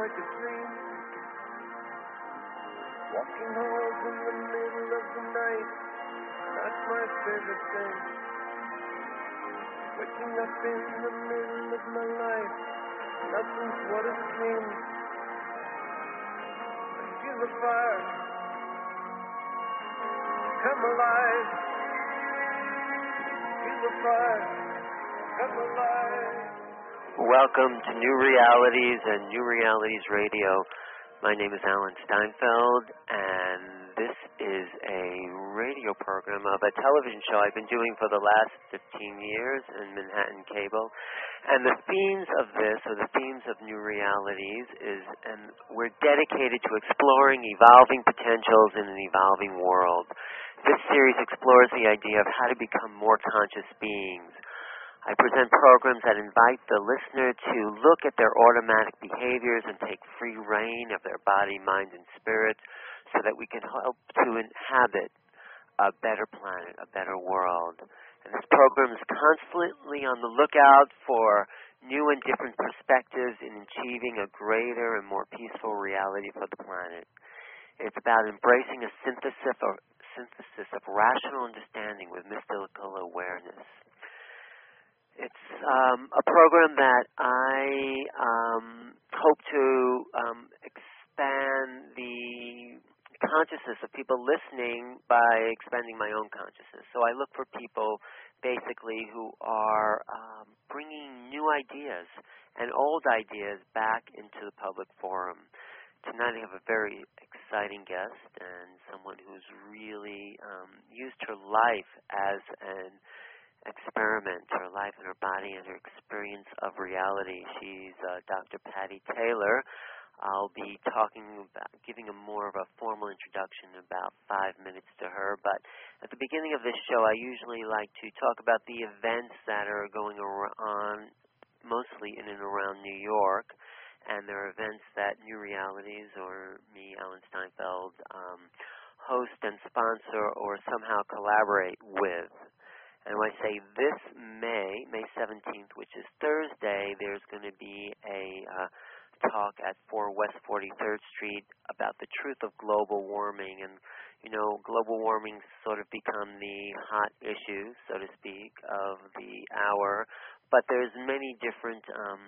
like a dream. Walking halls in the middle of the night, that's my favorite thing. Waking up in the middle of my life, nothing's what it seems. I feel the fire come alive. Feel the fire come alive. Welcome to New Realities and New Realities Radio. My name is Alan Steinfeld, and this is a radio program of a television show I've been doing for the last 15 years in Manhattan Cable. And the themes of this, or the themes of New Realities, and we're dedicated to exploring evolving potentials in an evolving world. This series explores the idea of how to become more conscious beings. I present programs that invite the listener to look at their automatic behaviors and take free reign of their body, mind, and spirit so that we can help to inhabit a better planet, a better world. And this program is constantly on the lookout for new and different perspectives in achieving a greater and more peaceful reality for the planet. It's about embracing a synthesis of rational understanding with mystical awareness. It's a program that I hope to expand the consciousness of people listening by expanding my own consciousness. So I look for people basically who are bringing new ideas and old ideas back into the public forum. Tonight I have a very exciting guest and someone who's really used her life as an experiment, her life and her body and her experience of reality. She's Dr. Patty Taylor. I'll be giving a more of a formal introduction in about 5 minutes to her, but at the beginning of this show I usually like to talk about the events that are going on mostly in and around New York, and there are events that New Realities, or me, Alan Steinfeld, host and sponsor or somehow collaborate with. And when I say this May 17th, which is Thursday, there's going to be a talk at 4 West 43rd Street about the truth of global warming. And, you know, global warming's sort of become the hot issue, so to speak, of the hour. But there's many different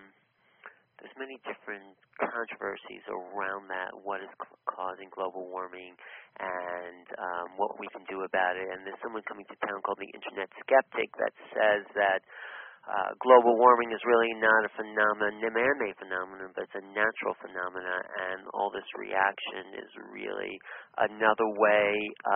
controversies around that, what is causing global warming and what we can do about it. And there's someone coming to town called the Internet Skeptic that says that global warming is really not a man-made phenomenon, but it's a natural phenomenon, and all this reaction is really another way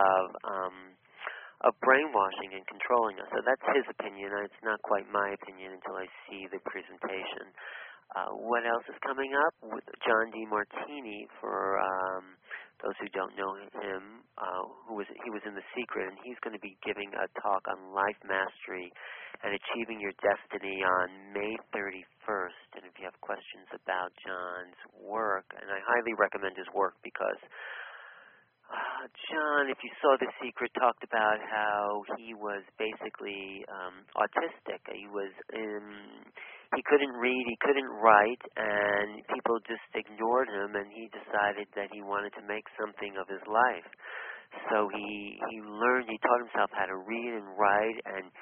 of brainwashing and controlling us. So that's his opinion. It's not quite my opinion until I see the presentation. What else is coming up? With John DeMartini, for those who don't know him, he was in The Secret, and he's going to be giving a talk on life mastery and achieving your destiny on May 31st. And if you have questions about John's work, and I highly recommend his work because John, if you saw The Secret, talked about how he was basically autistic. He couldn't read, he couldn't write, and people just ignored him, and he decided that he wanted to make something of his life. So he taught himself how to read and write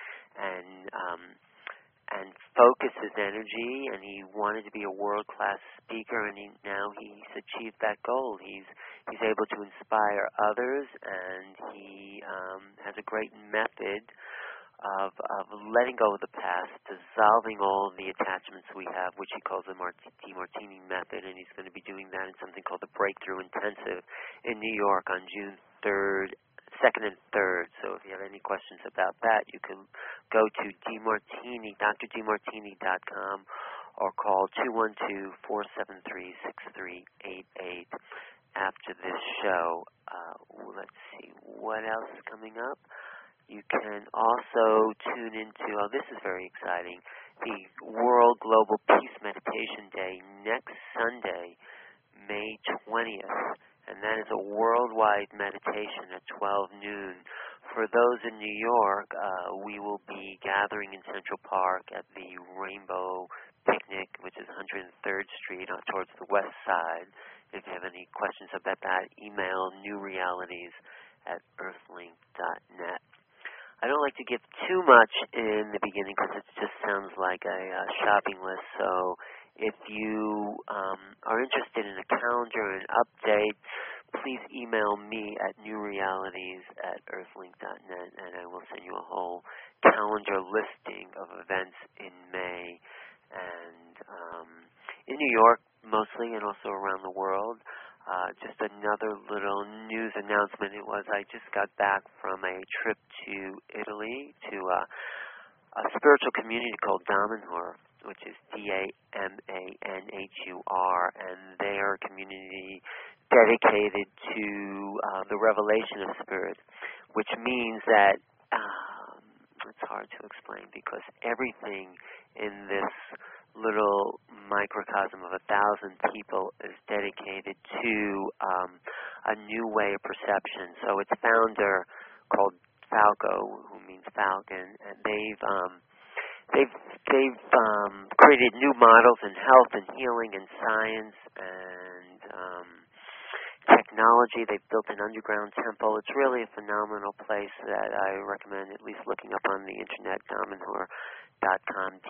and focus his energy, and he wanted to be a world-class speaker, and now he's achieved that goal. He's able to inspire others, and he has a great method of letting go of the past, dissolving all the attachments we have, which he calls the DeMartini method, and he's going to be doing that in something called the Breakthrough Intensive in New York on June 3rd, 2nd and 3rd. So if you have any questions about that, you can go to DrDeMartini.com or call 212-473-6388 after this show. Let's see, what else is coming up? You can also tune into, this is very exciting, the World Global Peace Meditation Day next Sunday, May 20th. And that is a worldwide meditation at 12 noon. For those in New York, we will be gathering in Central Park at the Rainbow Picnic, which is 103rd Street towards the west side. If you have any questions about that, email newrealities@earthlink.net. I don't like to give too much in the beginning because it just sounds like a shopping list. So if you are interested in a calendar and update, please email me at newrealities@earthlink.net, and I will send you a whole calendar listing of events in May and in New York mostly, and also around the world. Just another little news announcement. I just got back from a trip to Italy to a spiritual community called Damanhur, which is Damanhur, and they are a community dedicated to the revelation of spirit, which means that it's hard to explain because everything in this little microcosm of 1,000 people is dedicated to a new way of perception. So its founder, called Falco, who means falcon, and they've created new models in health and healing and science and technology. They've built an underground temple. It's really a phenomenal place that I recommend at least looking up on the internet, Damanhur.com,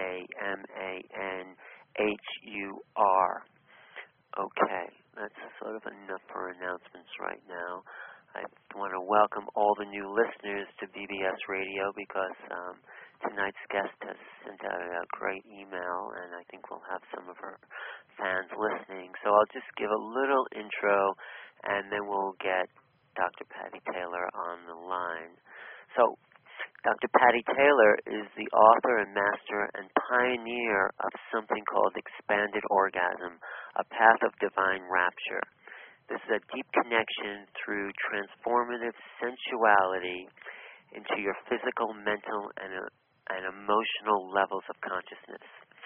Damanhur. Okay, that's sort of enough for announcements right now. I want to welcome all the new listeners to BBS Radio because tonight's guest has sent out a great email, and I think we'll have some of her fans listening. So I'll just give a little intro, and then we'll get Dr. Patty Taylor on the line. So Dr. Patty Taylor is the author and master and pioneer of something called expanded orgasm, a path of divine rapture. This is a deep connection through transformative sensuality into your physical, mental, and emotional levels of consciousness.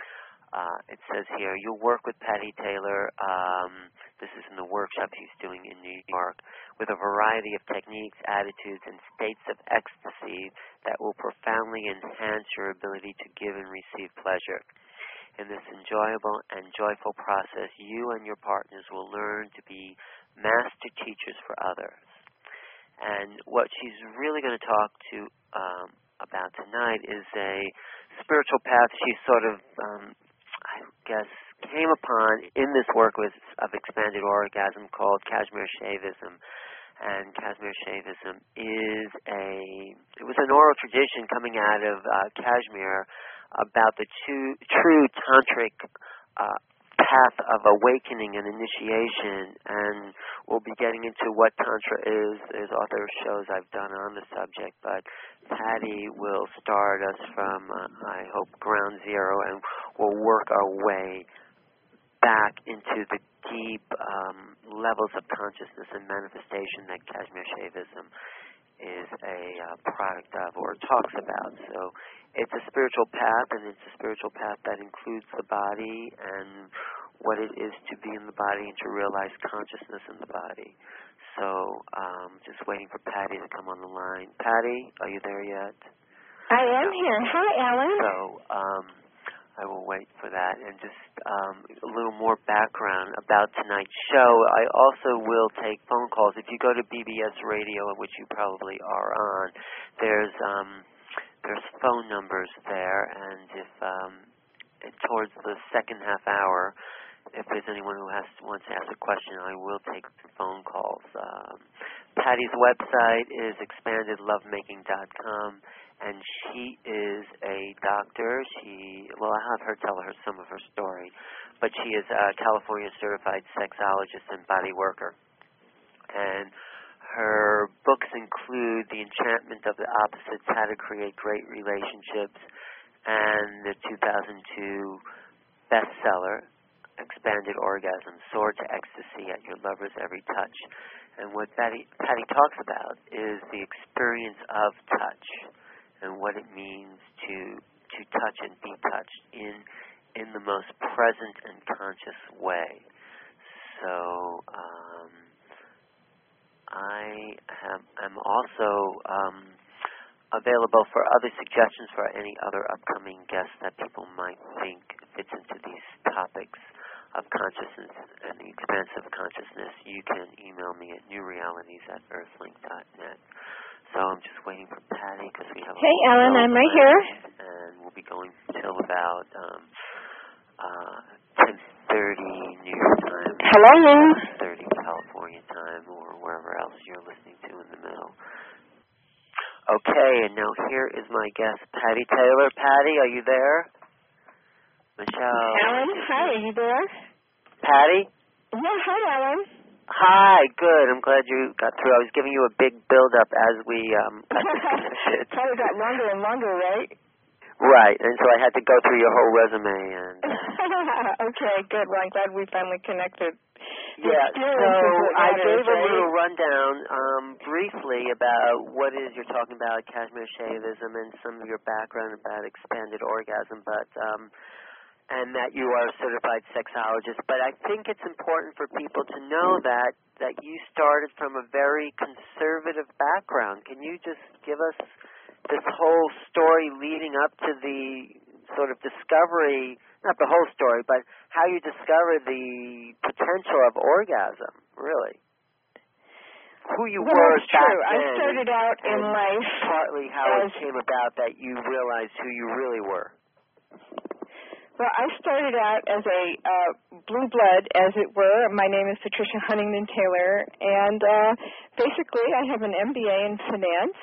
It says here, you'll work with Patty Taylor, this is in the workshop he's doing in New York, with a variety of techniques, attitudes, and states of ecstasy that will profoundly enhance your ability to give and receive pleasure. In this enjoyable and joyful process, you and your partners will learn to be master teachers for others. And what she's really going to talk to about tonight is a spiritual path she sort of, I guess, came upon in this work of expanded orgasm called Kashmir Shaivism. And Kashmir Shaivism it was an oral tradition coming out of Kashmir about the true tantric path of awakening and initiation, and we'll be getting into what Tantra is. There's other shows I've done on the subject, but Patty will start us from, I hope, ground zero, and we'll work our way back into the deep levels of consciousness and manifestation that Kashmir Shaivism is a product of or talks about. So it's a spiritual path, and it's a spiritual path that includes the body and what it is to be in the body and to realize consciousness in the body. So just waiting for Patty to come on the line. Patty, are you there yet? I am here. Hi, Alan. So I will wait for that. And just a little more background about tonight's show. I also will take phone calls. If you go to BBS Radio, which you probably are on, there's phone numbers there, and if towards the second half hour, if there's anyone who wants to ask a question, I will take phone calls. Patty's website is expandedlovemaking.com, and she is a doctor. I'll have her tell some of her story, but she is a California certified sexologist and body worker. And her books include The Enchantment of the Opposites, How to Create Great Relationships, and the 2002 bestseller, Expanded Orgasm, Soar to Ecstasy at Your Lover's Every Touch. And what Patty talks about is the experience of touch and what it means to touch and be touched in the most present and conscious way. So I'm also available for other suggestions for any other upcoming guests that people might think fits into these topics of consciousness and the expansive consciousness. You can email me at newrealities@earthlink.net. So I'm just waiting for Patty because we have Hey, Ellen, I'm right here. And we'll be going till about 10:30 New York time. Hello. 10:30 California time, or wherever else you're listening to in the middle. Okay, and now here is my guest, Patty Taylor. Patty, are you there? Michelle. Ellen, hi, are you there? Patty? Yeah, hi, Ellen. Hi, good. I'm glad you got through. I was giving you a big build-up as we got disconnected. Probably got longer and longer, right? Right, and so I had to go through your whole resume. And okay, good. Well, I'm glad we finally connected. Yeah, so I gave a right? little rundown briefly about what it is you're talking about, Kashmir Shaivism, and some of your background about expanded orgasm, but and that you are a certified sexologist. But I think it's important for people to know that you started from a very conservative background. Can you just give us this whole story leading up to the sort of discovery, not the whole story, but how you discovered the potential of orgasm, really? Who you were it's back true. then. I started out in life partly how it came about that you realized who you really were. Well, I started out as a blue blood, as it were. My name is Patricia Huntington Taylor, and basically I have an MBA in finance,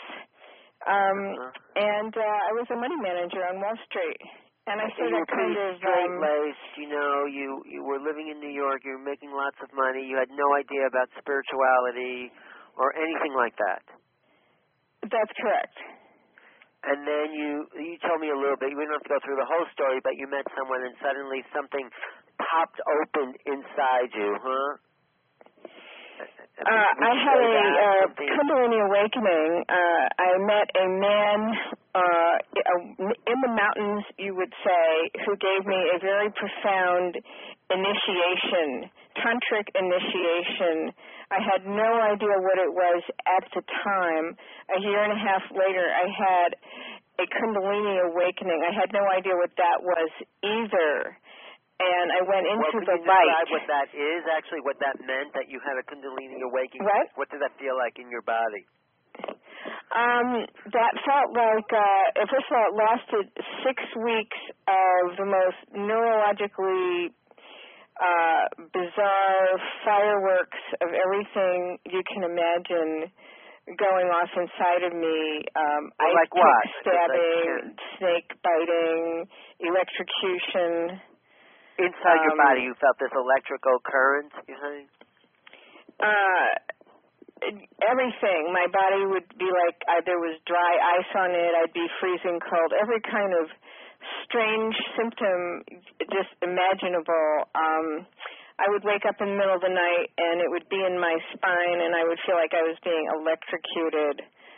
and I was a money manager on Wall Street. And I so you were kind pretty of straight-laced, you were living in New York, you were making lots of money, you had no idea about spirituality or anything like that. That's correct. And then you told me a little bit, you didn't have to go through the whole story, but you met someone and suddenly something popped open inside you, huh? I had a Kundalini awakening. I met a man in the mountains, you would say, who gave me a very profound initiation, tantric initiation. I had no idea what it was at the time. A year and a half later, I had a Kundalini awakening. I had no idea what that was either. And I went into the light. Can you describe what that is, actually, what that meant, that you had a Kundalini awakening? What? What did that feel like in your body? That felt like, first of all, it lasted 6 weeks of the most neurologically bizarre fireworks of everything you can imagine going off inside of me. Like what? Stabbing, snake biting, electrocution. Inside your body, you felt this electrical current, you think? Everything. My body would be like there was dry ice on it. I'd be freezing cold. Every kind of strange symptom just imaginable. I would wake up in the middle of the night, and it would be in my spine, and I would feel like I was being electrocuted.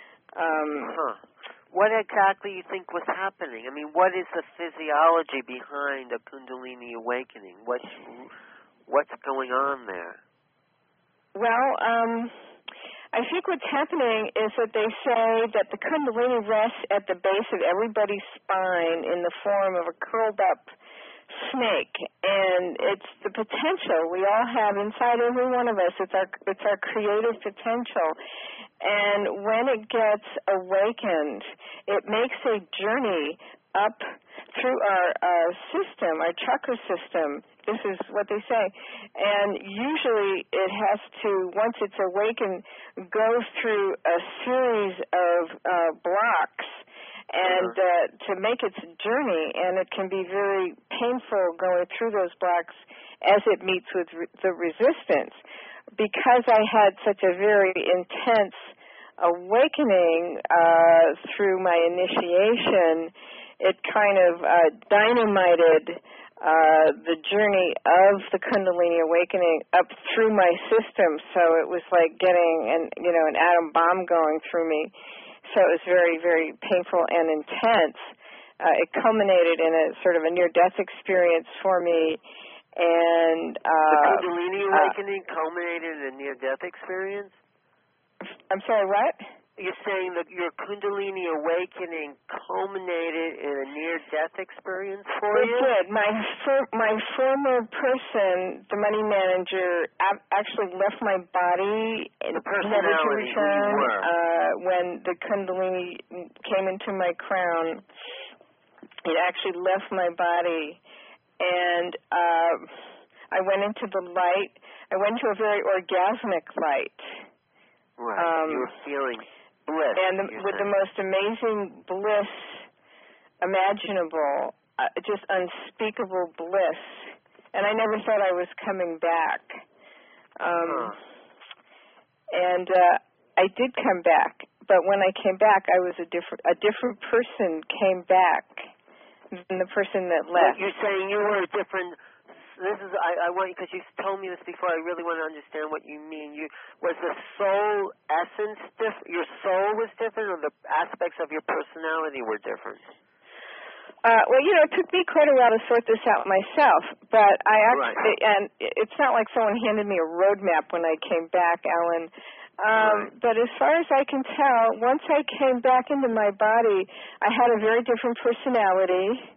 What exactly do you think was happening? I mean, what is the physiology behind a Kundalini awakening? What's going on there? Well, I think what's happening is that they say that the Kundalini rests at the base of everybody's spine in the form of a curled up snake, and it's the potential we all have inside every one of us. It's our creative potential. And when it gets awakened, it makes a journey up through our system, our chakra system. This is what they say. And usually it has to, once it's awakened, go through a series of blocks and to make its journey. And it can be very painful going through those blocks as it meets with the resistance. Because I had such a very intense awakening through my initiation, it kind of dynamited the journey of the Kundalini awakening up through my system. So it was like getting an atom bomb going through me. So it was very, very painful and intense. It culminated in a sort of a near-death experience for me. And the Kundalini awakening culminated in a near-death experience? I'm sorry, what? you're saying that your Kundalini awakening culminated in a near-death experience for It you? did. My former person, the money manager, actually left my body and The never to personality, who you return. were. When the Kundalini came into my crown, it actually left my body, and I went into the light. I went to a very orgasmic light. Right. You were feeling bliss. And with the most amazing bliss imaginable, just unspeakable bliss. And I never thought I was coming back. And I did come back, but when I came back, I was a different person came back than the person that left. But you're saying you were a different. This is I want, because you told me this before. I really want to understand what you mean. Was the soul essence different? Your soul was different, or the aspects of your personality were different? Well, it took me quite a while to sort this out myself, but I actually, Right. and it's not like someone handed me a roadmap when I came back, Alan. Right. But as far as I can tell, once I came back into my body, I had a very different personality.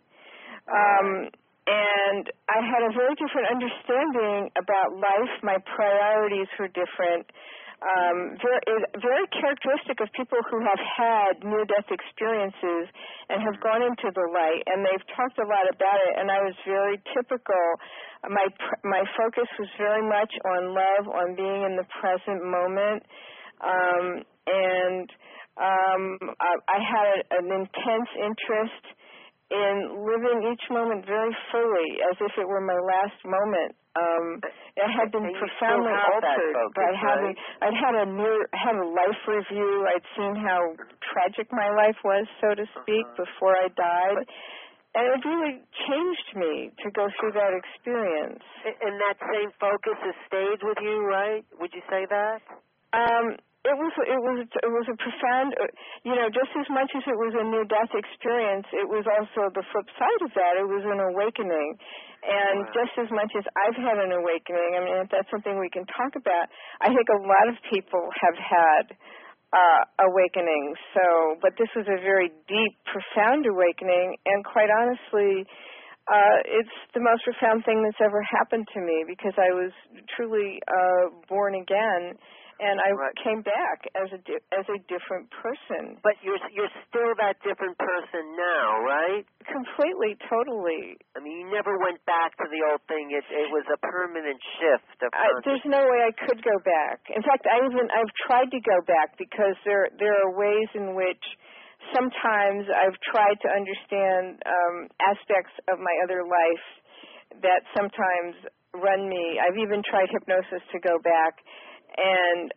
And I had a very different understanding about life. My priorities were different. Very characteristic of people who have had near-death experiences and have gone into the light, and they've talked a lot about it, and I was very typical. My focus was very much on love, on being in the present moment, and I had an intense interest in living each moment very fully, as if it were my last moment. It had been profoundly altered by having. I'd had a life review. I'd seen how tragic my life was, so to speak, before I died, and it really changed me to go through that experience. And that same focus has stayed with you, right? Would you say that? It was a profound, just as much as it was a near-death experience, it was also the flip side of that. It was an awakening. And just as much as I've had an awakening, I mean, if that's something we can talk about, I think a lot of people have had awakenings. But this was a very deep, profound awakening, and quite honestly, it's the most profound thing that's ever happened to me, because I was truly born again. And I came back as a different person. But you're still that different person now, right? Completely, totally. I mean, you never went back to the old thing. It was a permanent shift of consciousness. There's no way I could go back. In fact, I've tried to go back, because there are ways in which sometimes I've tried to understand aspects of my other life that sometimes run me. I've even tried hypnosis to go back. And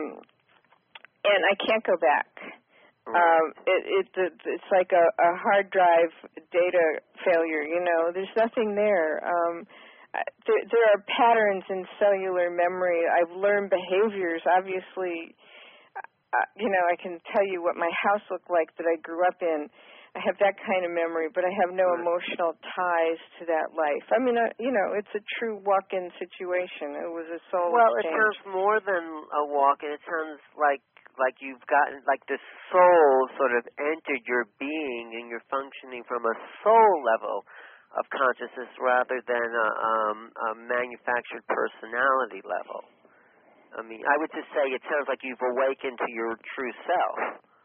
I can't go back. It's like a hard drive data failure. There's nothing there. There are patterns in cellular memory. I've learned behaviors. Obviously, I can tell you what my house looked like that I grew up in. I have that kind of memory, but I have no emotional ties to that life. I mean, it's a true walk-in situation. It was a soul exchange. It sounds more than a walk-in. It sounds like you've gotten, like the soul sort of entered your being, and you're functioning from a soul level of consciousness rather than a manufactured personality level. I mean, I would just say it sounds like you've awakened to your true self.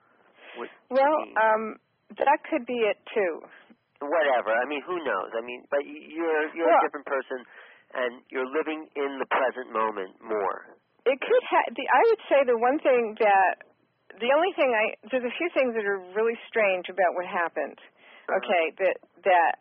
That could be it too. Whatever. I mean, who knows? I mean, but you're a different person, and you're living in the present moment more. It could. I would say the only thing there's a few things that are really strange about what happened. Okay, that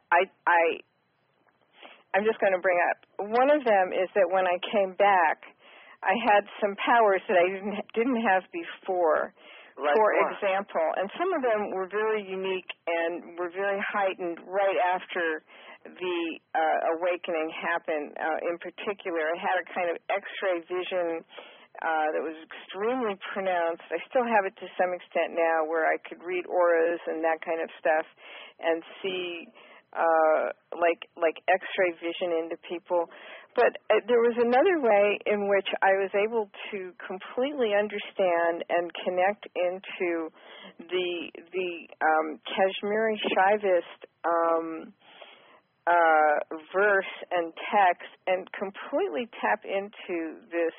I'm just going to bring up. One of them is that when I came back, I had some powers that I didn't have before. Like for what? example, and some of them were very unique and were very heightened right after the awakening happened. In particular, I had a kind of X-ray vision that was extremely pronounced. I still have it to some extent now, where I could read auras and that kind of stuff and see like X-ray vision into people. But there was another way in which I was able to completely understand and connect into the Kashmiri Shaivist verse and text, and completely tap into this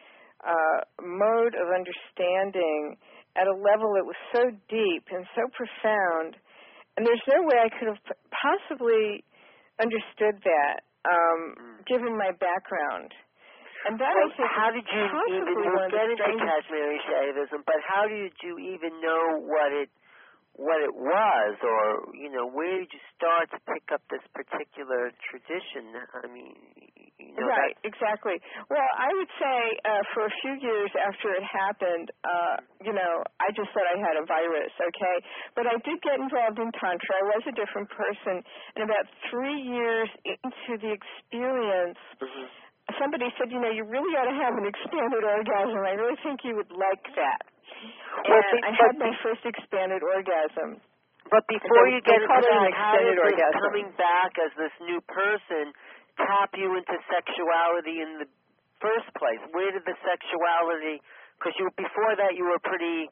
mode of understanding at a level that was so deep and so profound. And there's no way I could have possibly understood that, given my background. And that, I think, how did you even get into Kashmiri Shaivism? But how did you even know what it was, or where did you start to pick up this particular tradition? I mean, right, exactly. Well, I would say for a few years after it happened, I just thought I had a virus, okay? But I did get involved in Tantra. I was a different person. And about 3 years into the experience, somebody said, you really ought to have an expanded orgasm. I really think you would like that. And I had my first expanded orgasm. But before you get into that, how did this coming back as this new person tap you into sexuality in the first place? Where did the sexuality, because before that you were pretty,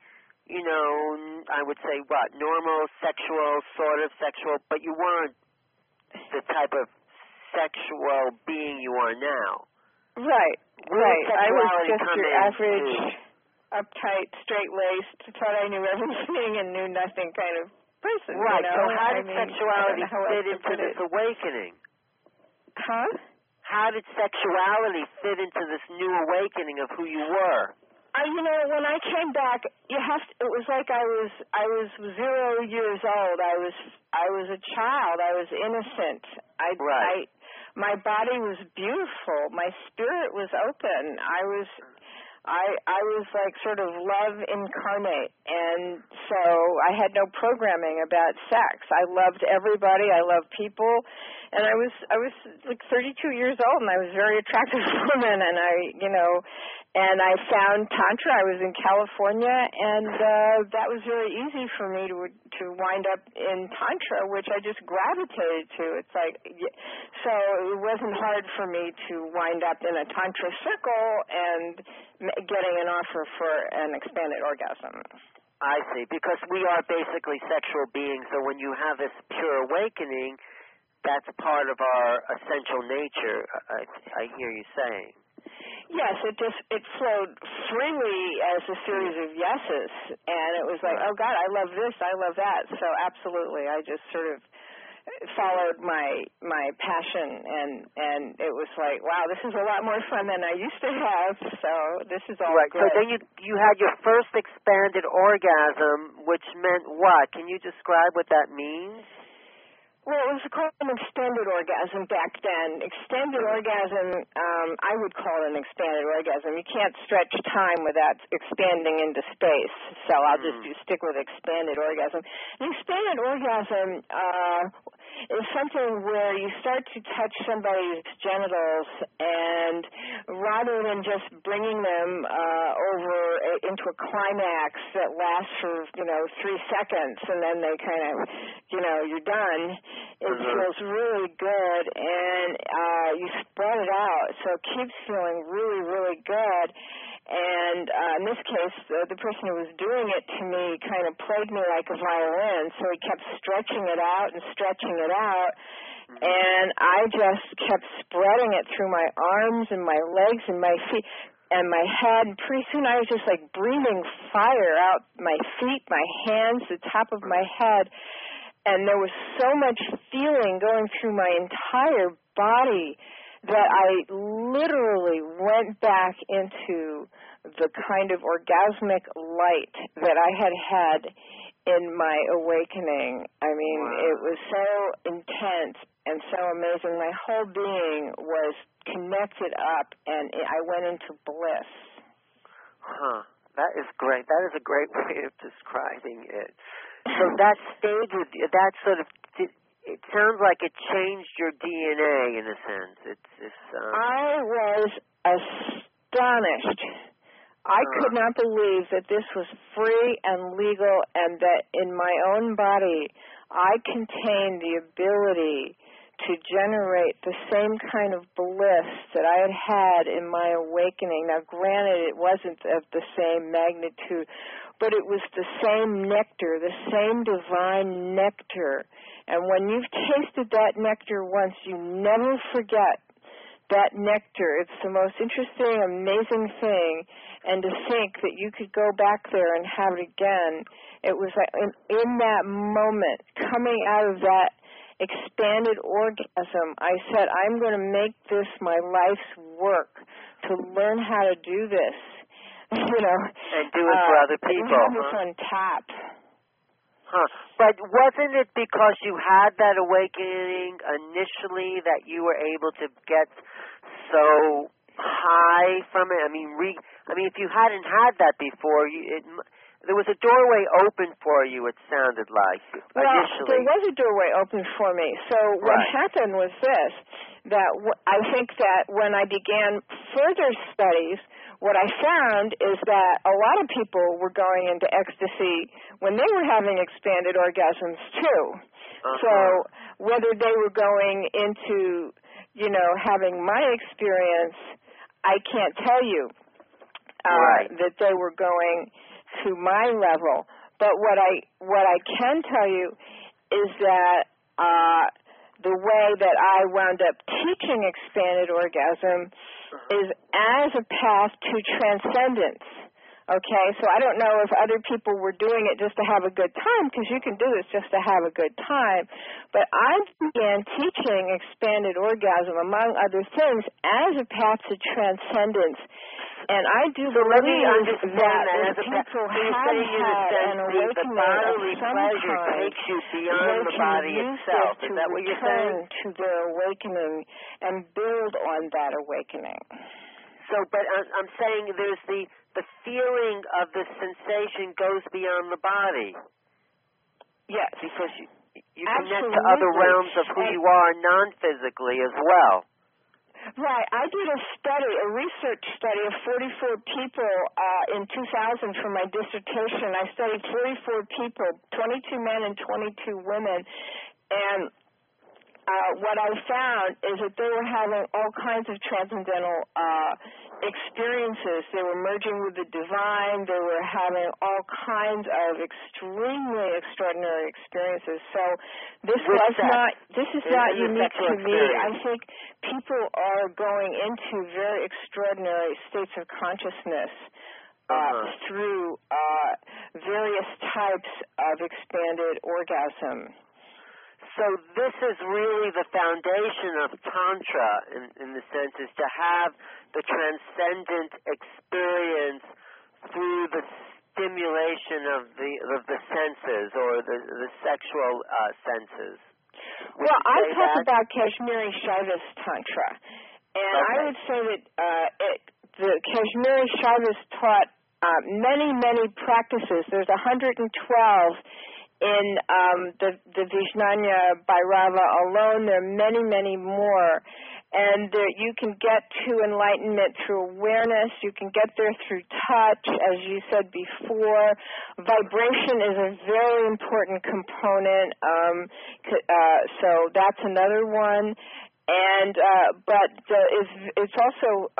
I would say normal sort of sexual, but you weren't the type of sexual being you are now. Right. I was just your average, uptight, straight-laced, thought I knew everything and knew nothing kind of person. Right. So how did sexuality fit into this awakening? Huh? How did sexuality fit into this new awakening of who you were? When I came back, it was like I was 0 years old. I was a child. I was innocent. My body was beautiful. My spirit was open. I was like sort of love incarnate, and so I had no programming about sex. I loved everybody. I loved people, and I was like 32 years old, and I was a very attractive woman, and I found Tantra. I was in California, and that was very easy for me to wind up in Tantra, which I just gravitated to. It's like, so it wasn't hard for me to wind up in a Tantra circle and getting an offer for an expanded orgasm. I see, because we are basically sexual beings, so when you have this pure awakening, that's part of our essential nature, I hear you saying. Yes, it flowed freely as a series of yeses, and it was like, oh God, I love this, I love that. So absolutely, I just sort of followed my passion, and it was like, wow, this is a lot more fun than I used to have. So this is all right. good. So then you had your first expanded orgasm, which meant what? Can you describe what that means? Well, it was called an extended orgasm back then. Extended orgasm, I would call it an expanded orgasm. You can't stretch time without expanding into space, so I'll just stick with expanded orgasm. An expanded orgasm is something where you start to touch somebody's genitals, and rather than just bringing them over into a climax that lasts for 3 seconds, and then they kind of you're done. It feels really good, and you spread it out, so it keeps feeling really, really good. And in this case, the person who was doing it to me kind of played me like a violin, so he kept stretching it out and stretching it out, and I just kept spreading it through my arms and my legs and my feet and my head. And pretty soon I was just like breathing fire out my feet, my hands, the top of my head. And there was so much feeling going through my entire body that I literally went back into the kind of orgasmic light that I had in my awakening. I mean, It was so intense and so amazing. My whole being was connected up, and I went into bliss. Huh. That is great. That is a great way of describing it. So that stayed with you. That sort of, it sounds like it changed your DNA in a sense. I was astonished. I could not believe that this was free and legal and that in my own body I contained the ability to generate the same kind of bliss that I had had in my awakening. Now, granted, it wasn't of the same magnitude, but it was the same nectar, the same divine nectar. And when you've tasted that nectar once, you never forget that nectar. It's the most interesting, amazing thing. And to think that you could go back there and have it again, it was like in that moment, coming out of that expanded orgasm, I said, I'm going to make this my life's work to learn how to do this. And do it for other people. Have this on tap. But wasn't it because you had that awakening initially that you were able to get so high from it? I mean, if you hadn't had that before, there was a doorway open for you, it sounded like, initially. There was a doorway open for me. So what happened was this, that I think that when I began further studies, what I found is that a lot of people were going into ecstasy when they were having expanded orgasms, too. So whether they were going into, having my experience, I can't tell you that they were going to my level. But what I can tell you is that the way that I wound up teaching expanded orgasm is as a path to transcendence. Okay, so I don't know if other people were doing it just to have a good time, because you can do this just to have a good time. But I began teaching expanded orgasm, among other things, as a path to transcendence. And I do believe that if people have had an awakening of some kind, takes you beyond the body itself. Is that what you're saying? To their awakening and build on that awakening. So, but I'm saying there's the feeling of the sensation goes beyond the body. Yes. Because you connect to other realms of who you are non-physically as well. Right. I did a research study of 44 people in 2000 for my dissertation. I studied 44 people, 22 men and 22 women, and what I found is that they were having all kinds of transcendental experiences. They were merging with the divine. They were having all kinds of extremely extraordinary experiences. So this is not unique to me. I think people are going into very extraordinary states of consciousness through various types of expanded orgasm. So this is really the foundation of Tantra, in the sense, is to have the transcendent experience through the stimulation of the senses or the sexual senses. Well, I talk about Kashmiri Shaivist Tantra, and I would say that the Kashmiri Shaivist taught many, many practices. There's 112 in the Vijnana Bhairava alone. There are many, many more. And you can get to enlightenment through awareness. You can get there through touch, as you said before. Vibration is a very important component. So that's another one. And it's also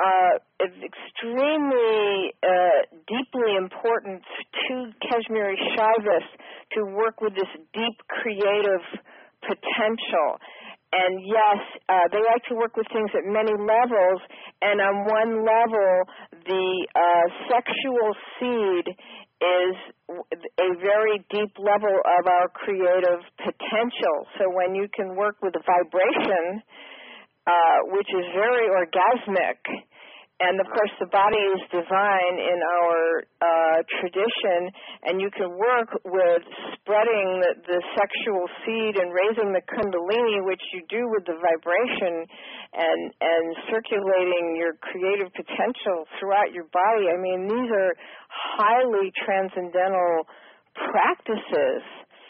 extremely deeply important to Kashmiri Shaivists to work with this deep creative potential. And yes, they like to work with things at many levels, and on one level, the sexual seed is a very deep level of our creative potential. So when you can work with vibration, which is very orgasmic, and of course the body is divine in our tradition, and you can work with spreading the sexual seed and raising the kundalini, which you do with the vibration, and circulating your creative potential throughout your body. I mean, these are highly transcendental practices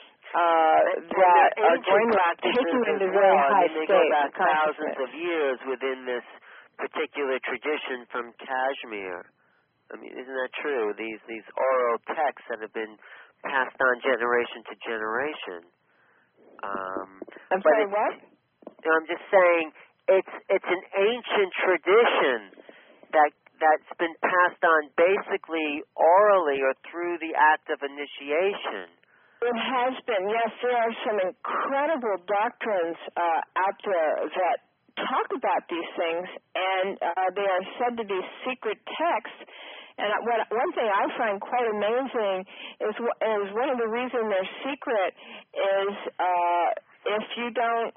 that are going to take you into very high states. They go back thousands of years within this particular tradition from Kashmir. I mean, isn't that true? These oral texts that have been passed on generation to generation. I'm sorry, what? I'm just saying it's an ancient tradition that's been passed on basically orally or through the act of initiation. It has been, yes. There are some incredible doctrines out there that talk about these things, and they are said to be secret texts. And one thing I find quite amazing is one of the reasons they're secret is if you don't.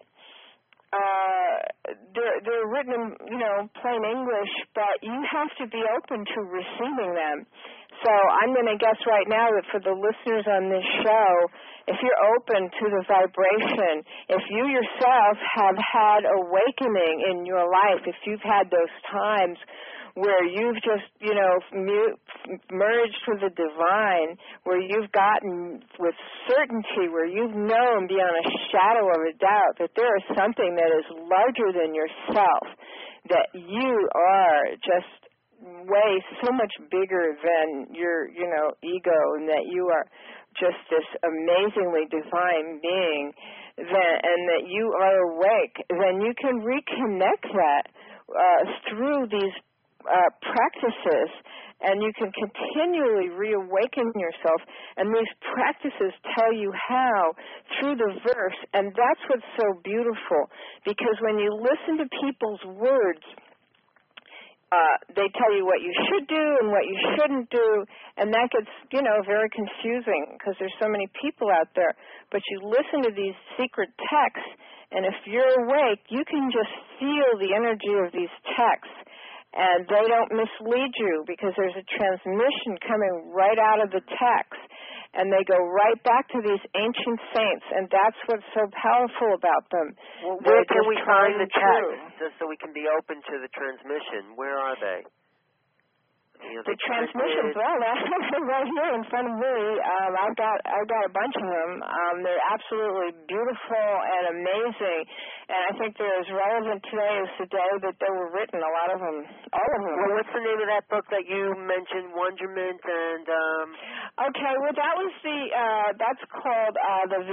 They're written in, plain English, but you have to be open to receiving them. So I'm going to guess right now that for the listeners on this show, if you're open to the vibration, if you yourself have had awakening in your life, if you've had those times where you've just, merged with the divine, where you've gotten with certainty, where you've known beyond a shadow of a doubt that there is something that is larger than yourself, that you are just way so much bigger than your, ego, and that you are just this amazingly divine being, and that you are awake, then you can reconnect that through these practices, and you can continually reawaken yourself. And these practices tell you how through the verse, and that's what's so beautiful, because when you listen to people's words, they tell you what you should do and what you shouldn't do, and that gets, very confusing because there's so many people out there. But you listen to these secret texts, and if you're awake, you can just feel the energy of these texts, and they don't mislead you because there's a transmission coming right out of the text, and they go right back to these ancient saints, and that's what's so powerful about them. Well, where can we find the text, just so we can be open to the transmission? Where are they? The transmission, well, right here in front of me. I've got a bunch of them. They're absolutely beautiful and amazing, and I think they're as relevant today as the day that they were written. A lot of them, all of them. Well, what's the name of that book that you mentioned? Wonderment and. Okay, well, that was that's called the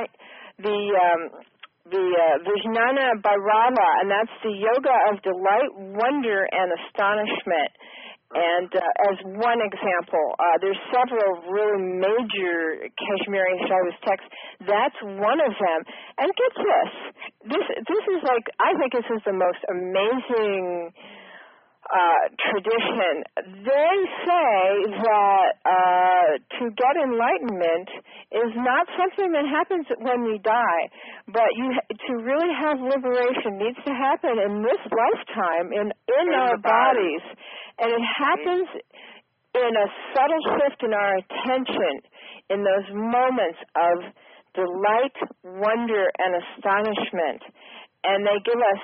Vijnana Bhairava, and that's the Yoga of Delight, Wonder, and Astonishment. And as one example, there's several really major Kashmiri Shaivism texts. That's one of them. And get this is like, I think this is the most amazing tradition. They say that to get enlightenment is not something that happens when we die, but to really have liberation needs to happen in this lifetime, in our bodies. And it happens in a subtle shift in our attention, in those moments of delight, wonder, and astonishment. And they give us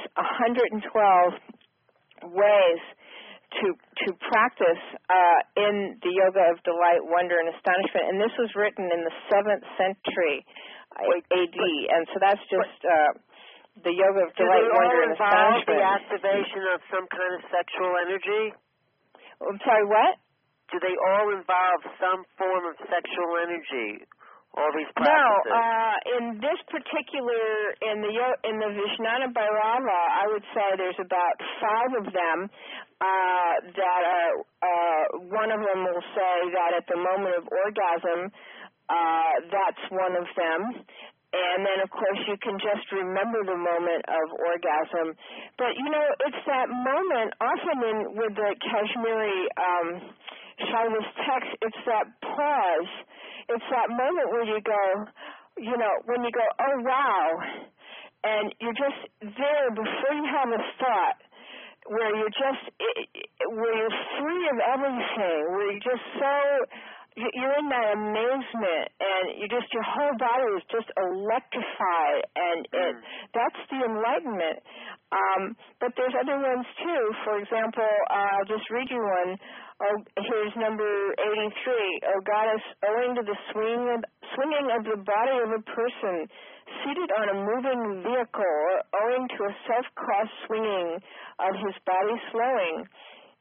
112 ways to practice in the Yoga of Delight, Wonder, and Astonishment. And this was written in the 7th century AD. And so that's just the Yoga of Delight, Wonder, and Astonishment. Do they all involve the activation of some kind of sexual energy? I'm sorry, what? Do they all involve some form of sexual energy? All these practices? No, in this particular, in the Vijnana Bhairava, I would say there's about 5 of them that are, one of them will say that at the moment of orgasm, that's one of them. And then, of course, you can just remember the moment of orgasm. But, it's that moment, often with the Kashmiri Shaivism text, it's that pause. It's that moment where you go, when you go, oh, wow, and you're just there before you have a thought, where you're free of everything, where you're just you're in that amazement, and your whole body is just electrified, and that's the enlightenment. But there's other ones too. For example, I'll just read you one. Here's number 83. O Goddess, owing to the swinging of the body of a person seated on a moving vehicle, or owing to a self-caused swinging of his body slowing,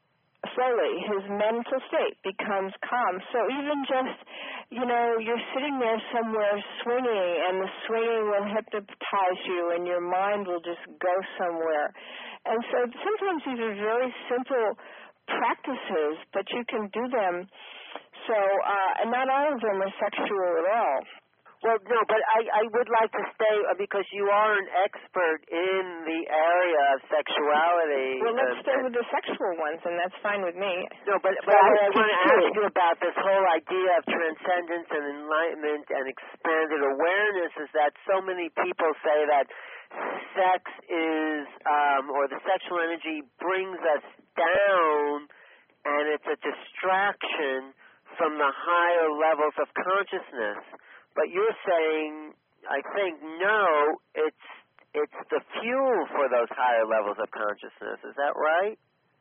slowly his mental state becomes calm. So even just, you're sitting there somewhere swinging, and the swinging will hypnotize you, and your mind will just go somewhere. And so sometimes these are very simple practices, but you can do them. So, and not all of them are sexual at all. Well, no, but I would like to stay, because you are an expert in the area of sexuality. Well, let's stay with the sexual ones, and that's fine with me. No, but I want to ask you about this whole idea of transcendence and enlightenment and expanded awareness, is that so many people say that sex is, or the sexual energy brings us down, and it's a distraction from the higher levels of consciousness. But you're saying, I think, no, it's the fuel for those higher levels of consciousness. Is that right?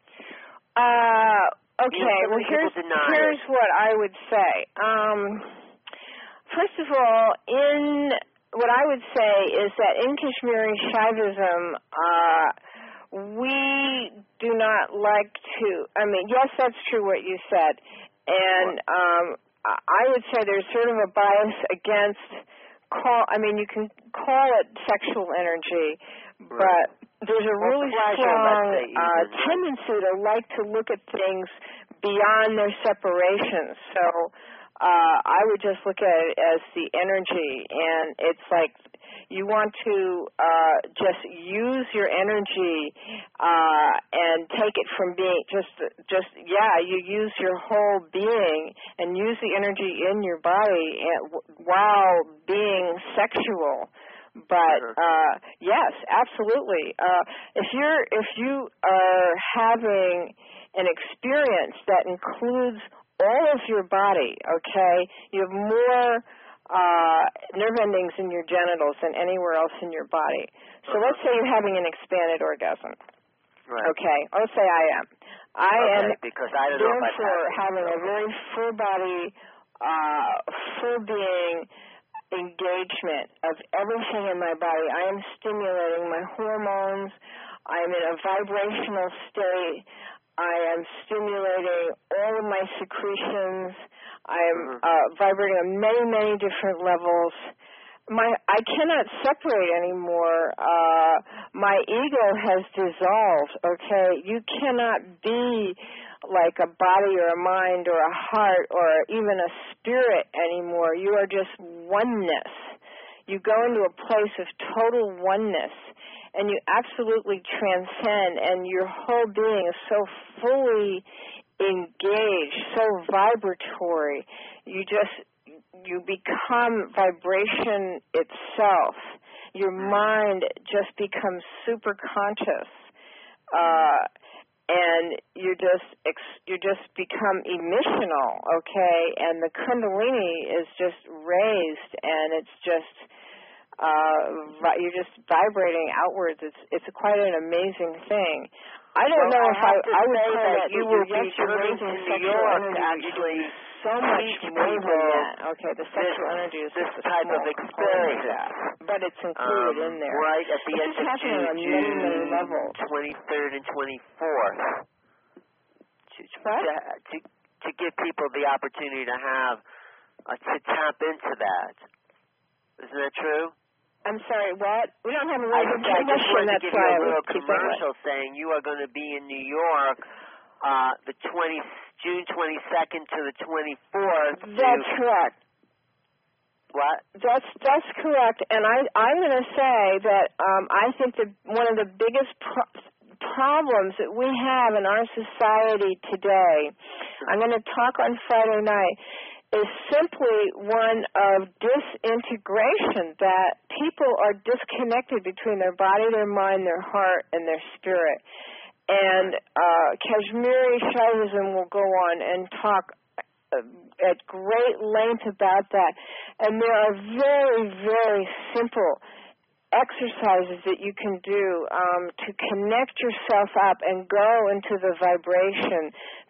Okay. Well, here's what I would say. First of all, what I would say is that in Kashmiri Shaivism, we do not like to. Yes, that's true what you said, and I would say there's sort of a bias against you can call it sexual energy, but there's a really strong tendency to like to look at things beyond their separations. So I would just look at it as the energy, and it's like you want to just use your energy and take it from being you use your whole being and use the energy in your body while being sexual. But yes, absolutely. If you are having an experience that includes all of your body, okay, you have more nerve endings in your genitals than anywhere else in your body. So let's say you're having an expanded orgasm. Right. Okay, let's say I am. I am because I don't know if therefore having a very full body, full being engagement of everything in my body. I am stimulating my hormones. I am in a vibrational state. I am stimulating all of my secretions. I am vibrating on many, many different levels. I cannot separate anymore. My ego has dissolved, okay? You cannot be like a body or a mind or a heart or even a spirit anymore. You are just oneness. You go into a place of total oneness, and you absolutely transcend, and your whole being is so fully engaged, so vibratory. You become vibration itself. Your mind just becomes super conscious, and you just become emissional, okay? And the Kundalini is just raised, and it's just you're just vibrating outwards. It's quite an amazing thing. I don't know if I would say that you will be raising sexual energy. Actually, so much more than that. Okay, the sexual energy is this just type of experience, but it's included in there. Right at the end of June, on many, many levels. 23rd and 24th. To give people the opportunity to have to tap into that. Isn't that true? I'm sorry, what? We don't have a I radio just wanted to give you a little keep commercial saying you are going to be in New York June 22nd to the 24th. That's correct. What? That's correct. And I'm going to say that I think that one of the biggest problems that we have in our society today, I'm going to talk on Friday night, is simply one of disintegration, that people are disconnected between their body, their mind, their heart, and their spirit. And Kashmiri Shaivism will go on and talk at great length about that. And there are very, very simple exercises that you can do to connect yourself up and go into the vibration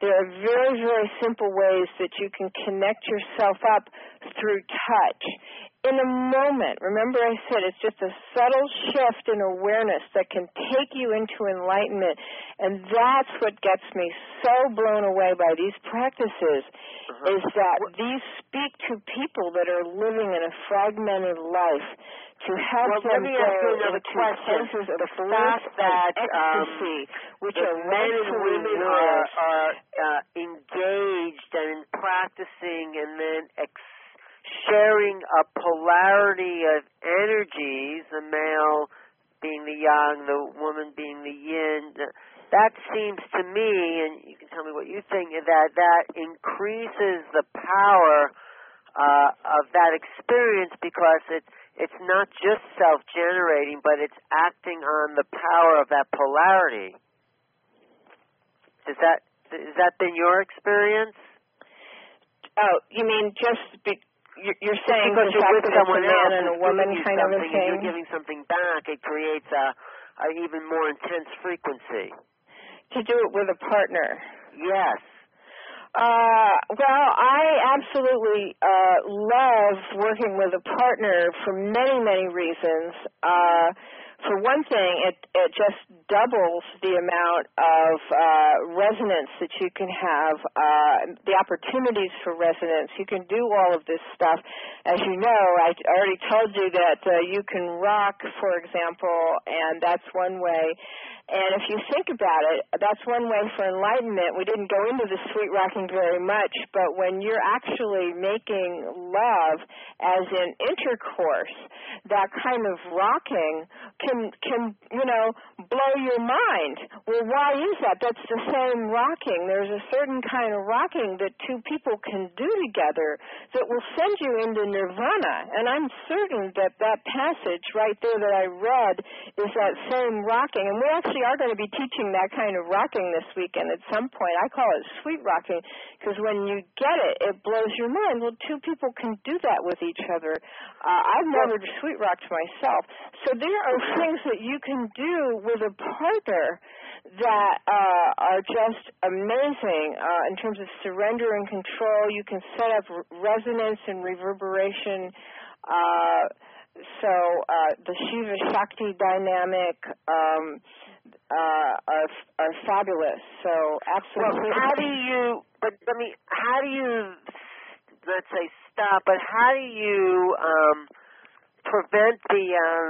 There are very, very simple ways that you can connect yourself up through touch. In a moment, remember I said it's just a subtle shift in awareness that can take you into enlightenment, and that's what gets me so blown away by these practices, is that these speak to people that are living in a fragmented life to help them let me ask you another into question. places of The bliss fact that and ecstasy, which the are men and women are yours. engaged and practicing and then sharing a polarity of energies, the male being the yang, the woman being the yin. That seems to me, and you can tell me what you think, that increases the power of that experience, because it's not just self-generating, but it's acting on the power of that polarity. Has that been your experience? Oh, you mean you're saying because you're with someone a man else and a woman kind of a thing? And you're giving something back, it creates a even more intense frequency. To do it with a partner. Yes. Well, I absolutely love working with a partner for many, many reasons. For one thing, it just doubles the amount of resonance that you can have, the opportunities for resonance. You can do all of this stuff. As you know, I already told you that you can rock, for example, and that's one way. And if you think about it, that's one way for enlightenment. We didn't go into the sweet rocking very much, but when you're actually making love, as in intercourse, that kind of rocking can blow your mind. Well, why is that? That's the same rocking. There's a certain kind of rocking that two people can do together that will send you into nirvana. And I'm certain that passage right there that I read is that same rocking. And we actually are going to be teaching that kind of rocking this weekend at some point. I call it sweet rocking, because when you get it, it blows your mind. Well, two people can do that with each other. I've never sweet rocked myself. So there are things that you can do with a partner that are just amazing in terms of surrender and control. You can set up resonance and reverberation. So the Shiva Shakti dynamic are fabulous. So absolutely. Well, how do you, let's say stop, but how do you prevent the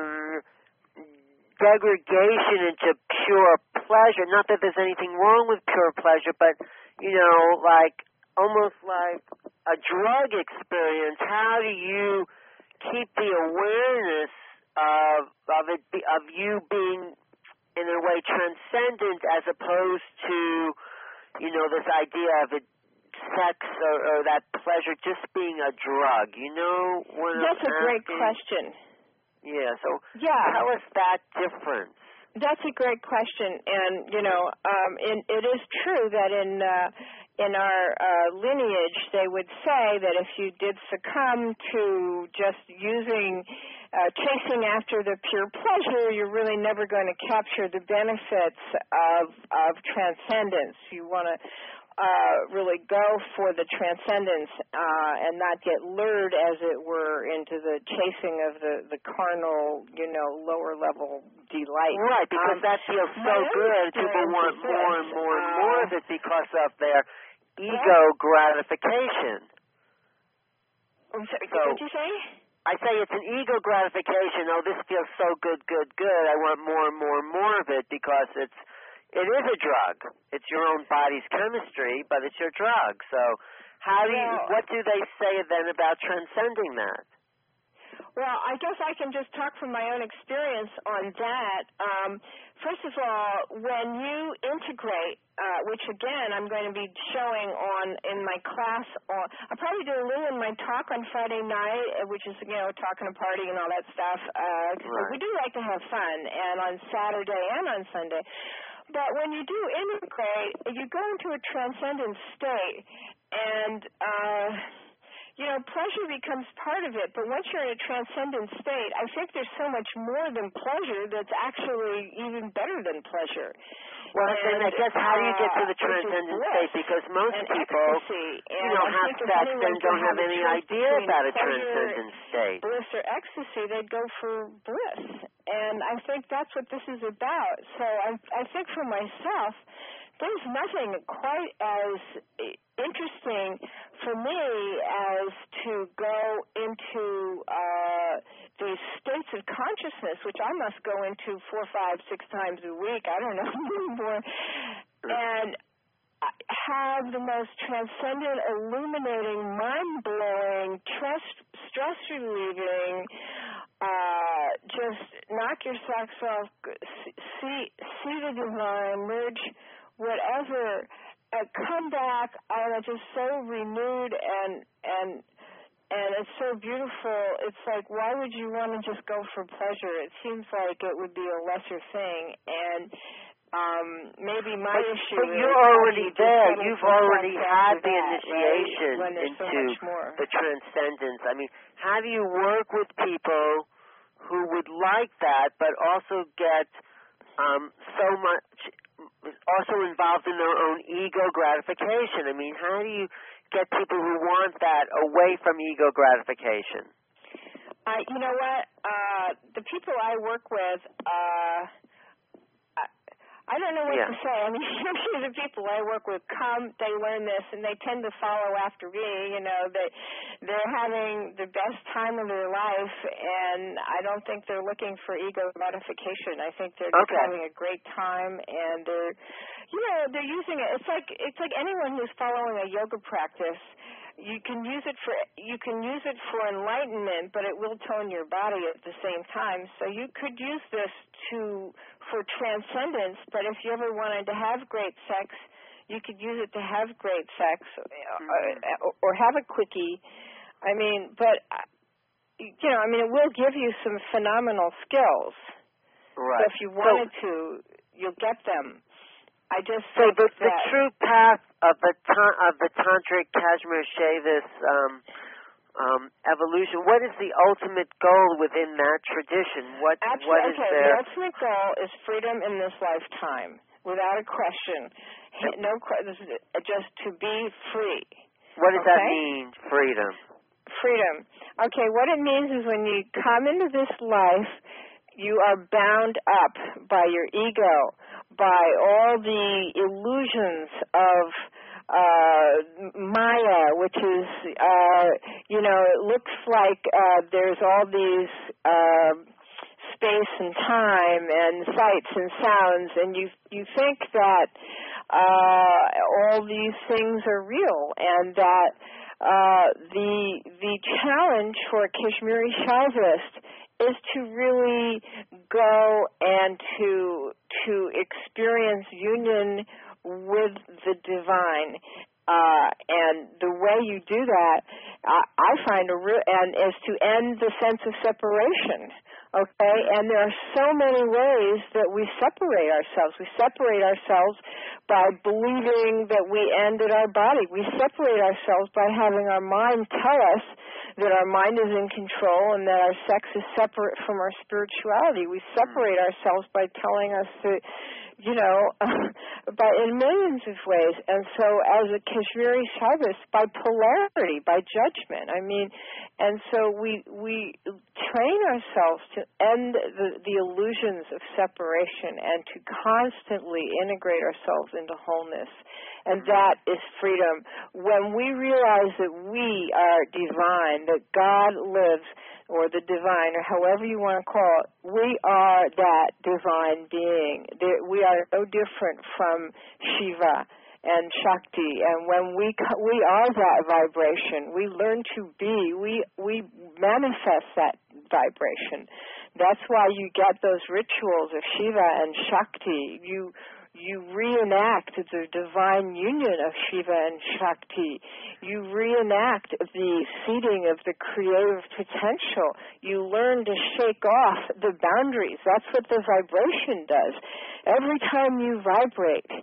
degradation into pure pleasure? Not that there's anything wrong with pure pleasure, but, like almost like a drug experience. How do you keep the awareness of you being, in a way, transcendent, as opposed to, this idea of it, sex or that pleasure just being a drug? That's a great question. Yeah, so tell us that difference. That's a great question, and it is true that in our lineage, they would say that if you did succumb to just chasing after the pure pleasure, you're really never going to capture the benefits of transcendence. You want to really go for the transcendence and not get lured, as it were, into the chasing of the carnal, lower level delight. Right, because that feels so good. People want more and more and more of it because of their ego gratification. What did you say? I say it's an ego gratification. Oh, this feels so good, good, good. I want more and more and more of it, because it is a drug. It's your own body's chemistry, but it's your drug. So what do they say then about transcending that? Well, I guess I can just talk from my own experience on that. First of all, when you integrate, which again I'm going to be showing in my class, I'll probably do a little in my talk on Friday night, which is talking a party and all that stuff. Right. We do like to have fun, and on Saturday and on Sunday. But when you do integrate, you go into a transcendent state, and pleasure becomes part of it, but once you're in a transcendent state, I think there's so much more than pleasure that's actually even better than pleasure. Well, then I guess how do you get to the transcendent state? Because most people, have sex and don't have any idea about a transcendent state. Bliss or ecstasy, they'd go for bliss. And I think that's what this is about. So I think for myself, there's nothing quite as interesting for me as to go into these states of consciousness, which I must go into 4, 5, 6 times a week, I don't know, more, and have the most transcendent, illuminating, mind-blowing, stress-relieving, just knock your socks off, see the divine, merge whatever, come back, I'm just so renewed and it's so beautiful. It's like, why would you want to just go for pleasure? It seems like it would be a lesser thing, and maybe my issue but is... But you're already there. You've already had the initiation into the transcendence. I mean, how do you work with people who would like that, but also get so much... also involved in their own ego gratification? I mean, how do you get people who want that away from ego gratification? You know what? The people I work with, I don't know what to say. I mean, usually the people I work with come, they learn this, and they tend to follow after me. They're having the best time of their life, and I don't think they're looking for ego gratification. I think they're just having a great time, and they're using it. It's like anyone who's following a yoga practice. You can use it for enlightenment, but it will tone your body at the same time. So you could use this for transcendence, but if you ever wanted to have great sex, you could use it to have great sex or have a quickie. I mean, but it will give you some phenomenal skills. Right. So if you wanted to, you'll get them. So the true path of the tantric Kashmir Shavis evolution, what is the ultimate goal within that tradition? What is there? The ultimate goal is freedom in this lifetime, without a question. Just to be free. What does that mean, freedom? Freedom. Okay, what it means is when you come into this life, you are bound up by your ego, by all the illusions of Maya, which is, it looks like there's all these space and time and sights and sounds, and you think that all these things are real, and that the challenge for Kashmiri Shaivist is to really go and to experience union with the divine, and the way you do that, I find is to end the sense of separation. Okay, and there are so many ways that we separate ourselves. We separate ourselves by believing that we ended our body. We separate ourselves by having our mind tell us that our mind is in control and that our sex is separate from our spirituality. We separate ourselves by telling us that, in millions of ways. And so as a Kashmiri Shaivist, by polarity, by judgment. And so we train ourselves to end the illusions of separation and to constantly integrate ourselves into wholeness. And that is freedom. When we realize that we are divine, that God lives, or the divine, or however you want to call it, we are that divine being. We are no different from Shiva and Shakti, and when we are that vibration, we learn to be, we manifest that vibration. That's why you get those rituals of Shiva and Shakti. You reenact the divine union of Shiva and Shakti. You reenact the seeding of the creative potential. You learn to shake off the boundaries. That's what the vibration does. Every time you vibrate,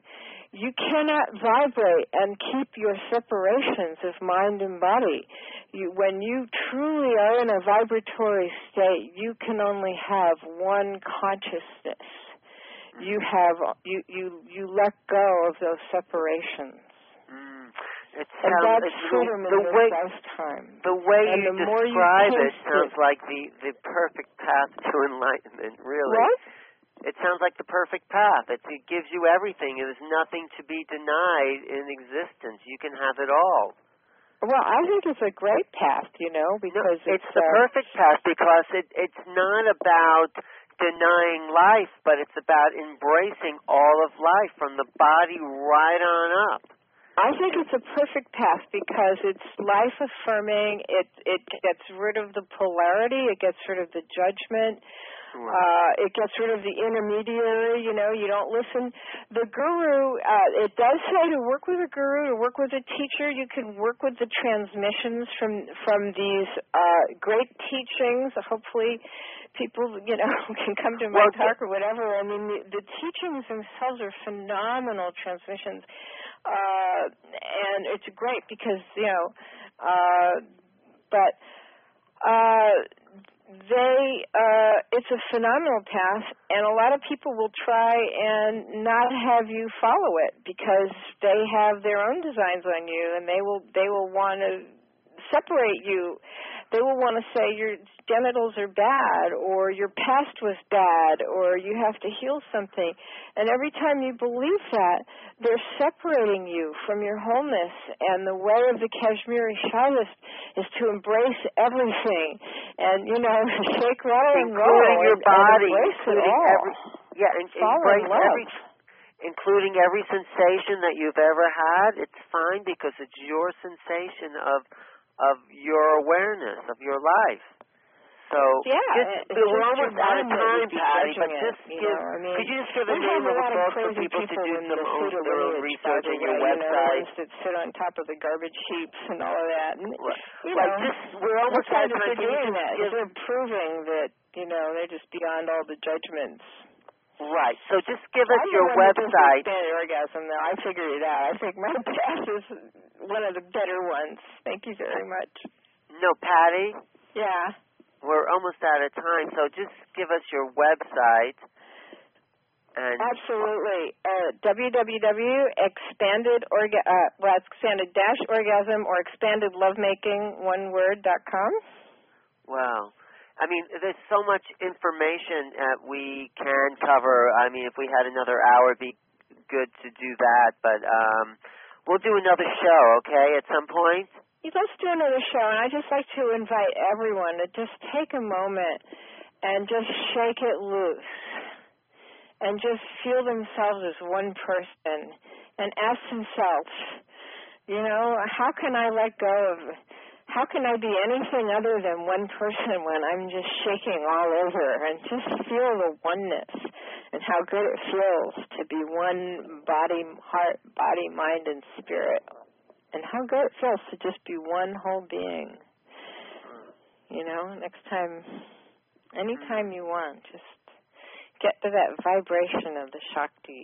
you cannot vibrate and keep your separations of mind and body. When you truly are in a vibratory state, you can only have one consciousness. You let go of those separations. And that's freedom in this lifetime. The way you describe it sounds like the perfect path to enlightenment, really. What? It sounds like the perfect path. It gives you everything. There's nothing to be denied in existence. You can have it all. Well, I think it's a great path, because it's the perfect path because it's not about denying life, but it's about embracing all of life from the body right on up. I think it's a perfect path because it's life-affirming. It gets rid of the polarity. It gets rid of the judgment. It gets rid of the intermediary. You don't listen. The guru, it does say to work with a guru, to work with a teacher. You can work with the transmissions from these great teachings. Hopefully people, can come to my talk or whatever. I mean, the teachings themselves are phenomenal transmissions. And it's great because, it's a phenomenal path, and a lot of people will try and not have you follow it because they have their own designs on you, and they will want to separate you. They will want to say your genitals are bad, or your past was bad, or you have to heal something. And every time you believe that, they're separating you from your wholeness. And the way of the Kashmiri Shaivist is to embrace everything and, shake, rattle, and roll. Including your body. Embrace it all. Embrace including every sensation that you've ever had. It's fine because it's your sensation of your awareness, of your life. So, we're almost out of time, Patty, but could you just give a name of a book for people to do some their own research on your website? That sit on top of the garbage heaps and all of that. And, we're almost out of time. They're proving that, they're just beyond all the judgments. Right. So just give us your website. Expanded orgasm, though. I figured it out. I think my path is one of the better ones. Thank you very much. No, Patty? Yeah. We're almost out of time, so just give us your website. Absolutely. expanded-orgasm or expandedlovemaking.com. Wow. I mean, there's so much information we can cover. I mean, if we had another hour, it'd be good to do that. But we'll do another show, okay, at some point? Let's do another show. And I'd just like to invite everyone to just take a moment and just shake it loose and just feel themselves as one person and ask themselves, how can I let go of... How can I be anything other than one person when I'm just shaking all over, and just feel the oneness and how good it feels to be one body, heart, body, mind, and spirit, and how good it feels to just be one whole being. Next time, anytime you want, just get to that vibration of the Shakti.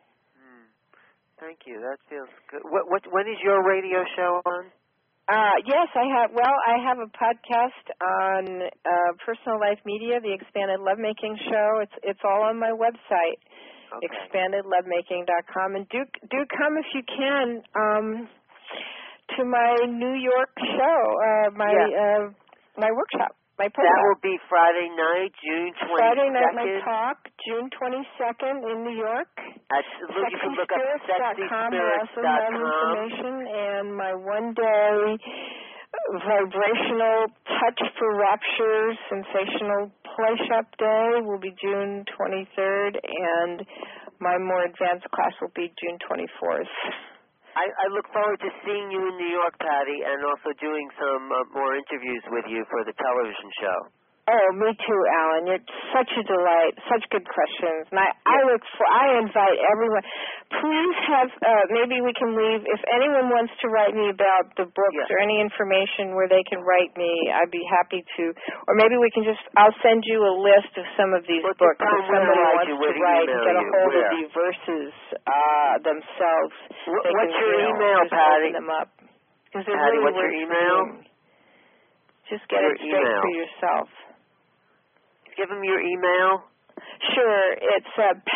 Thank you. That feels good. When is your radio show on? Yes, I have. Well, I have a podcast on Personal Life Media, the Expanded Lovemaking Show. It's all on my website, expandedlovemaking.com. And do come if you can to my New York show, my workshop, my program. That will be Friday night, June 22nd. Friday night, my talk, June 22nd in New York. You can look up sexyspirits.com. Information, and my one-day vibrational touch for rapture sensational play shop day will be June 23rd, and my more advanced class will be June 24th. I look forward to seeing you in New York, Patty, and also doing some more interviews with you for the television show. Oh, me too, Alan. You're such a delight. Such good questions. And I invite everyone. Please have, maybe we can leave, if anyone wants to write me about the books or any information where they can write me, I'd be happy to. Or maybe we can I'll send you a list of some of these books if somebody wants to write and get a hold of the verses themselves. What's your email, Patty? Them up. Patty, really what's your email? Just get it straight for yourself. Give them your email. Sure. It's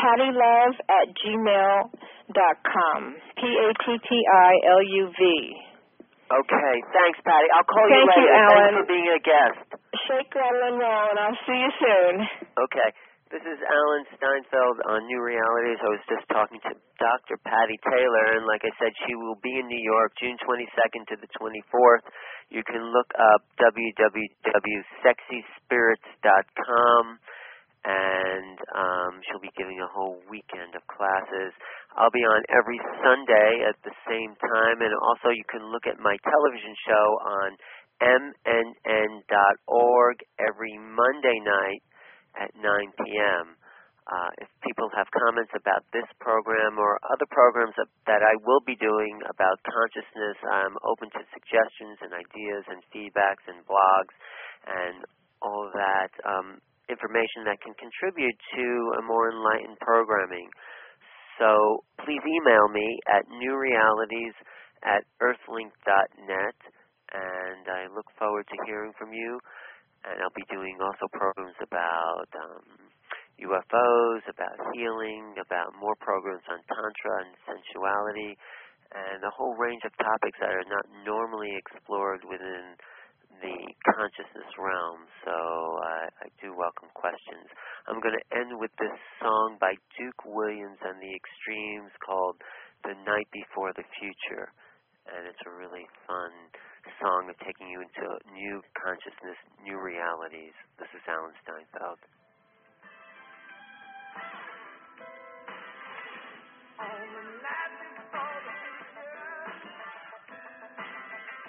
pattylove@gmail.com. PATTILUV. Okay. Thanks, Patty. I'll call you later. Thank you, Alan. Thanks for being a guest. Shake, rattle, and roll, and I'll see you soon. Okay. This is Alan Steinfeld on New Realities. I was just talking to Dr. Patty Taylor, and like I said, she will be in New York June 22nd to the 24th. You can look up www.sexyspirits.com, and she'll be giving a whole weekend of classes. I'll be on every Sunday at the same time, and also you can look at my television show on mnn.org every Monday night at 9 p.m. If people have comments about this program or other programs that I will be doing about consciousness, I'm open to suggestions and ideas and feedbacks and blogs and all of that information that can contribute to a more enlightened programming. So please email me at newrealities@earthlink.net, and I look forward to hearing from you. And I'll be doing also programs about UFOs, about healing, about more programs on Tantra and sensuality, and a whole range of topics that are not normally explored within the consciousness realm. So I do welcome questions. I'm going to end with this song by Duke Williams and the Extremes called The Night Before the Future. And it's a really fun song of taking you into new consciousness, new realities. This is Alan Steinfeld.